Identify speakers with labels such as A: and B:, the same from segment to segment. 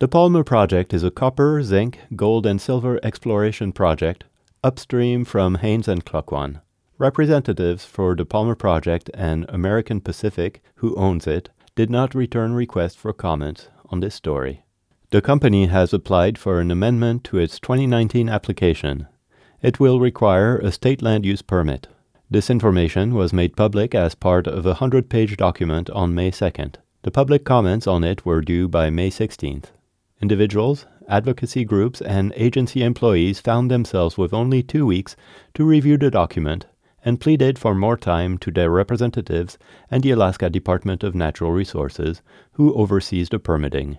A: The Palmer Project is a copper, zinc, gold, and silver exploration project upstream from Haines and Klukwan. Representatives for the Palmer Project and American Pacific, who owns it, did not return requests for comment on this story. The company has applied for an amendment to its 2019 application. It will require a state land use permit. This information was made public as part of a 100-page document on May 2nd. The public comments on it were due by May 16th. Individuals, advocacy groups, and agency employees found themselves with only 2 weeks to review the document and pleaded for more time to their representatives and the Alaska Department of Natural Resources, who oversees the permitting.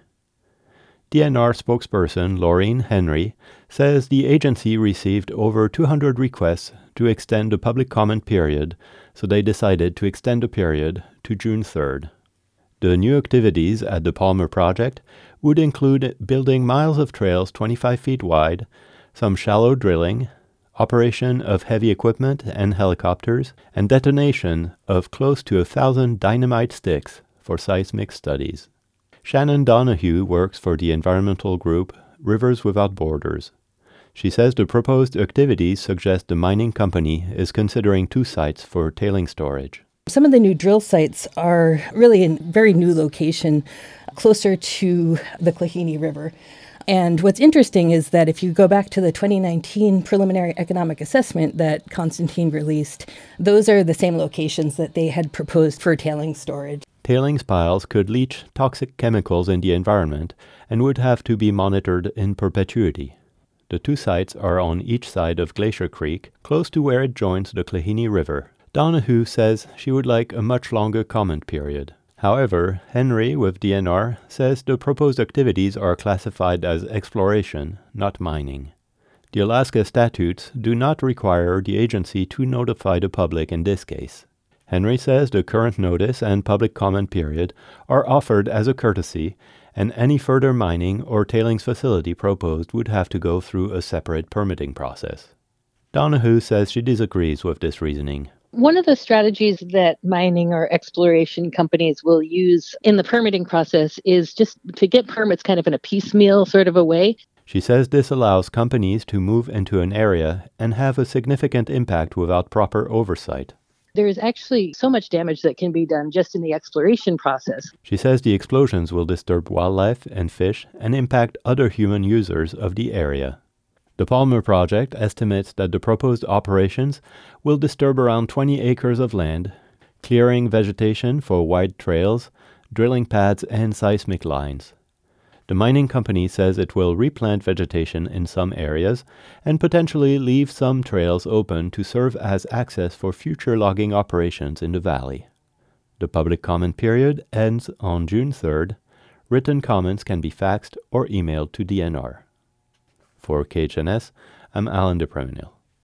A: DNR spokesperson Laureen Henry says the agency received over 200 requests to extend the public comment period, so they decided to extend the period to June 3rd. The new activities at the Palmer Project would include building miles of trails 25 feet wide, some shallow drilling, operation of heavy equipment and helicopters, and detonation of close to 1,000 dynamite sticks for seismic studies. Shannon Donahue works for the environmental group Rivers Without Borders. She says the proposed activities suggest the mining company is considering 2 sites for tailing storage.
B: Some of the new drill sites are really in very new location, closer to the Klahini River. And what's interesting is that if you go back to the 2019 preliminary economic assessment that Constantine released, those are the same locations that they had proposed for tailing storage.
A: Tailings piles could leach toxic chemicals in the environment and would have to be monitored in perpetuity. The 2 sites are on each side of Glacier Creek, close to where it joins the Klahini River. Donahue says she would like a much longer comment period. However, Henry with DNR says the proposed activities are classified as exploration, not mining. The Alaska statutes do not require the agency to notify the public in this case. Henry says the current notice and public comment period are offered as a courtesy, and any further mining or tailings facility proposed would have to go through a separate permitting process. Donahue says she disagrees with this reasoning.
C: One of the strategies that mining or exploration companies will use in the permitting process is just to get permits kind of in a piecemeal sort of a way.
A: She says this allows companies to move into an area and have a significant impact without proper oversight.
C: There is actually so much damage that can be done just in the exploration process.
A: She says the explosions will disturb wildlife and fish and impact other human users of the area. The Palmer Project estimates that the proposed operations will disturb around 20 acres of land, clearing vegetation for wide trails, drilling pads, and seismic lines. The mining company says it will replant vegetation in some areas and potentially leave some trails open to serve as access for future logging operations in the valley. The public comment period ends on June 3rd. Written comments can be faxed or emailed to DNR. For KHNS, I'm Alan DePreminil.